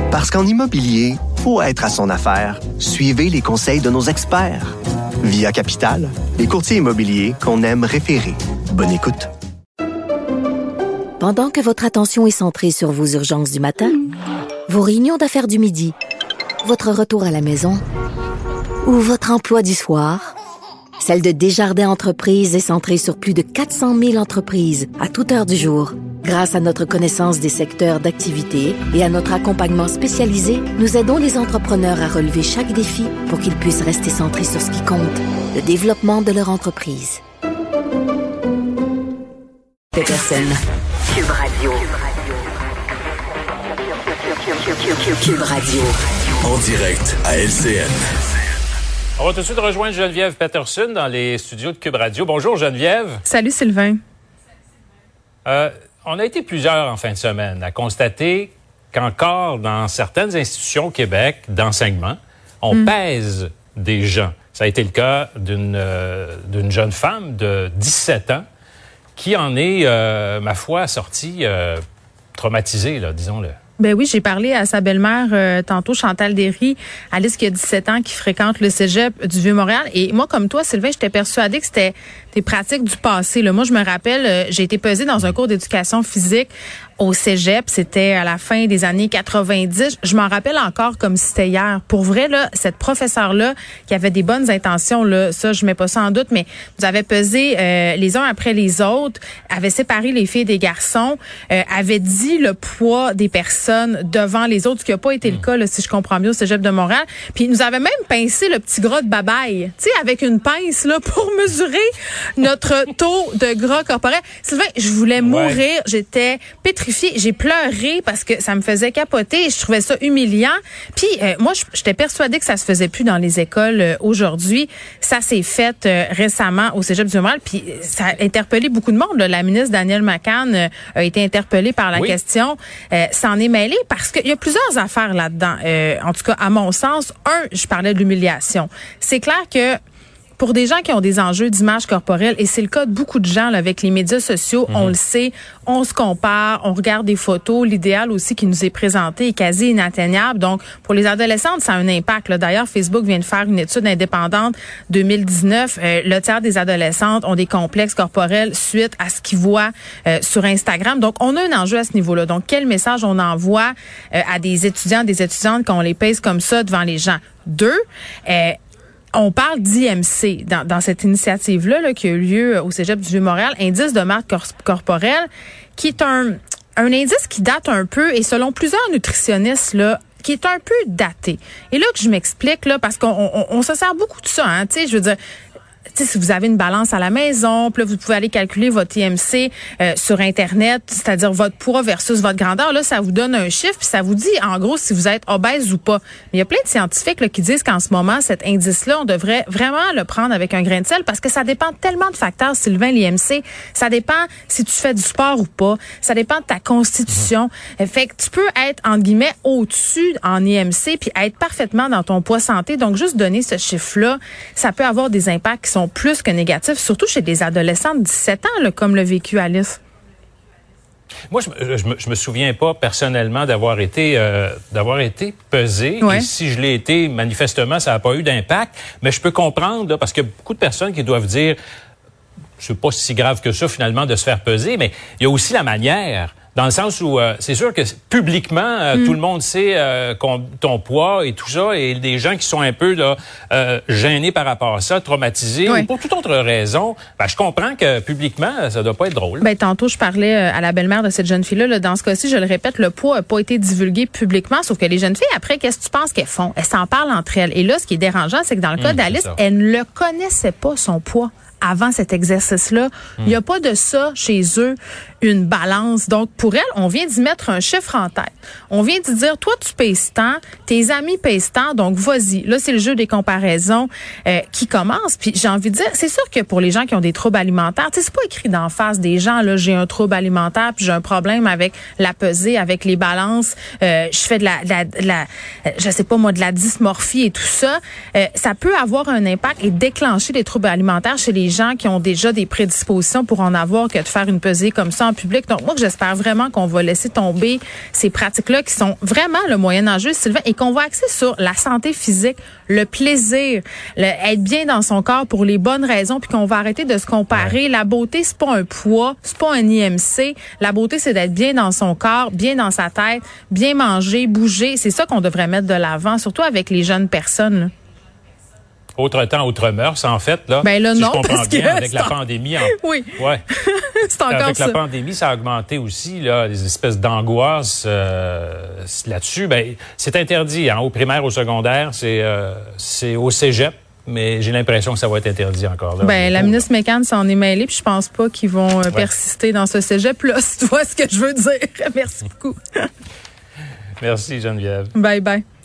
Parce qu'en immobilier, faut être à son affaire. Suivez les conseils de nos experts. Via Capital, les courtiers immobiliers qu'on aime référer. Bonne écoute. Pendant que votre attention est centrée sur vos urgences du matin, vos réunions d'affaires du midi, votre retour à la maison ou votre emploi du soir, celle de Desjardins Entreprises est centrée sur plus de 400 000 entreprises à toute heure du jour. Grâce à notre connaissance des secteurs d'activité et à notre accompagnement spécialisé, nous aidons les entrepreneurs à relever chaque défi pour qu'ils puissent rester centrés sur ce qui compte, le développement de leur entreprise. Peterson. Cube Radio. Cube Radio. En direct à LCN. On va tout de suite rejoindre Geneviève Peterson dans les studios de Cube Radio. Bonjour Geneviève. Salut Sylvain. On a été plusieurs en fin de semaine à constater qu'encore dans certaines institutions au Québec d'enseignement, on pèse des gens. Ça a été le cas d'une jeune femme de 17 ans qui en est, ma foi, sortie traumatisée, là, disons-le. Ben oui, j'ai parlé à sa belle-mère tantôt, Chantal Derry, Alice qui a 17 ans, qui fréquente le cégep du Vieux-Montréal. Et moi, comme toi, Sylvain, j'étais persuadée que c'était des pratiques du passé. Là. Moi, je me rappelle, j'ai été pesée dans un cours d'éducation physique au cégep. C'était à la fin des années 90. Je m'en rappelle encore comme si c'était hier. Pour vrai, là, cette professeure-là, qui avait des bonnes intentions, là, ça, je mets pas ça en doute, mais nous avait pesé les uns après les autres, avait séparé les filles des garçons, avait dit le poids des personnes devant les autres, ce qui n'a pas été le cas, là, si je comprends bien, au cégep de Montréal. Puis il nous avait même pincé le petit gras de babaille, tu sais, avec une pince là pour mesurer notre taux de gras corporel. Sylvain, je voulais mourir, j'étais pétrifiée, j'ai pleuré parce que ça me faisait capoter et je trouvais ça humiliant. Puis moi, j'étais persuadée que ça se faisait plus dans les écoles aujourd'hui. Ça s'est fait récemment au cégep du Vieux-Montréal, puis ça a interpellé beaucoup de monde. Là. La ministre Danielle McCann a été interpellée par la question. S'en est mêlée parce qu'il y a plusieurs affaires là-dedans. En tout cas, à mon sens, je parlais de l'humiliation. C'est clair que pour des gens qui ont des enjeux d'image corporelle, et c'est le cas de beaucoup de gens là, avec les médias sociaux, on le sait, on se compare, on regarde des photos, l'idéal aussi qui nous est présenté est quasi inatteignable. Donc, pour les adolescentes, ça a un impact. Là. D'ailleurs, Facebook vient de faire une étude indépendante 2019. Le tiers des adolescentes ont des complexes corporels suite à ce qu'ils voient sur Instagram. Donc, on a un enjeu à ce niveau-là. Donc, quel message on envoie à des étudiants, des étudiantes qu'on les pèse comme ça devant les gens? 2, on parle d'IMC dans cette initiative-là là, qui a eu lieu au cégep du Vieux-Montréal, indice de masse corporelle, qui est un indice qui date un peu, et selon plusieurs nutritionnistes, là, qui est un peu daté. Et là que je m'explique, là, parce qu'on se sert beaucoup de ça, hein, tu sais, je veux dire, tu sais, si vous avez une balance à la maison, puis là, vous pouvez aller calculer votre IMC sur Internet, c'est-à-dire votre poids versus votre grandeur. Là, ça vous donne un chiffre, puis ça vous dit, en gros, si vous êtes obèse ou pas. Mais il y a plein de scientifiques là, qui disent qu'en ce moment, cet indice-là, on devrait vraiment le prendre avec un grain de sel parce que ça dépend tellement de facteurs, Sylvain, l'IMC. Ça dépend si tu fais du sport ou pas. Ça dépend de ta constitution. Fait que tu peux être, entre guillemets, au-dessus en IMC puis être parfaitement dans ton poids santé. Donc, juste donner ce chiffre-là, ça peut avoir des impacts qui sont plus que négatifs, surtout chez des adolescents de 17 ans, là, comme l'a vécu Alice. Moi, je me souviens pas personnellement d'avoir été pesé. Ouais. Et si je l'ai été, manifestement, ça n'a pas eu d'impact. Mais je peux comprendre, là, parce qu'il y a beaucoup de personnes qui doivent dire, c'est pas si grave que ça, finalement, de se faire peser, mais il y a aussi la manière. Dans le sens où c'est sûr que publiquement, tout le monde sait ton poids et tout ça, et des gens qui sont un peu là, gênés par rapport à ça, traumatisés, ou pour toute autre raison, ben, je comprends que publiquement, ça doit pas être drôle. Ben, tantôt, je parlais à la belle-mère de cette jeune fille-là. Là, dans ce cas-ci, je le répète, le poids n'a pas été divulgué publiquement, sauf que les jeunes filles, après, qu'est-ce que tu penses qu'elles font? Elles s'en parlent entre elles. Et là, ce qui est dérangeant, c'est que dans le cas d'Alice, elle ne le connaissait pas, son poids, avant cet exercice-là. Il n'y a pas de ça chez eux, une balance. Donc, pour elle, on vient d'y mettre un chiffre en tête. On vient d'y dire, toi, tu pèses tant, tes amis pèsent tant, donc vas-y. Là, c'est le jeu des comparaisons qui commence. Puis j'ai envie de dire, c'est sûr que pour les gens qui ont des troubles alimentaires, tu sais, c'est pas écrit d'en face des gens, là, j'ai un trouble alimentaire, puis j'ai un problème avec la pesée, avec les balances, je fais de la je sais pas moi, de la dysmorphie et tout ça. Ça peut avoir un impact et déclencher des troubles alimentaires chez les des gens qui ont déjà des prédispositions pour en avoir que de faire une pesée comme ça en public. Donc, moi, j'espère vraiment qu'on va laisser tomber ces pratiques-là qui sont vraiment le moyen enjeu, Sylvain, et qu'on va axer sur la santé physique, le plaisir, être bien dans son corps pour les bonnes raisons, puis qu'on va arrêter de se comparer. La beauté, c'est pas un poids, c'est pas un IMC. La beauté, c'est d'être bien dans son corps, bien dans sa tête, bien manger, bouger. C'est ça qu'on devrait mettre de l'avant, surtout avec les jeunes personnes, là. Autre temps, autre mœurs, en fait, là. Ben là, si non, je comprends parce bien, que avec la pandémie. Oui. Ouais. C'est encore avec ça. la pandémie, ça a augmenté aussi, là, des espèces d'angoisse là-dessus. Ben, c'est interdit, hein, au primaire, au secondaire, c'est au cégep. Mais j'ai l'impression que ça va être interdit encore. Là, ben, la ministre Mécan s'en est mêlée, puis je pense pas qu'ils vont persister dans ce cégep-là, si tu vois ce que je veux dire. Merci beaucoup. Merci, Geneviève. Bye bye.